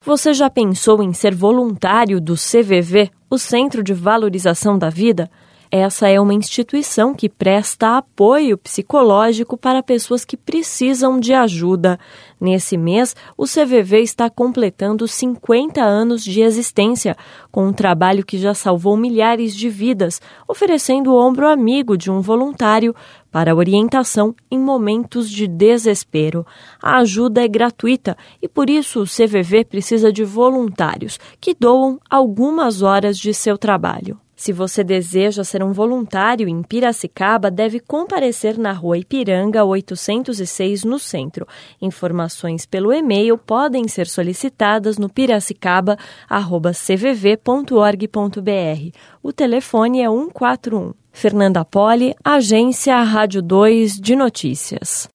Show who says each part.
Speaker 1: Você já pensou em ser voluntário do CVV, o Centro de Valorização da Vida? Essa é uma instituição que presta apoio psicológico para pessoas que precisam de ajuda. Nesse mês, o CVV está completando 50 anos de existência, com um trabalho que já salvou milhares de vidas, oferecendo o ombro amigo de um voluntário para orientação em momentos de desespero. A ajuda é gratuita e, por isso, o CVV precisa de voluntários que doam algumas horas de seu trabalho. Se você deseja ser um voluntário em Piracicaba, deve comparecer na Rua Ipiranga 806, no centro. Informações pelo e-mail podem ser solicitadas no piracicaba@cvv.org.br. O telefone é 141. Fernanda Poli, Agência Rádio 2 de Notícias.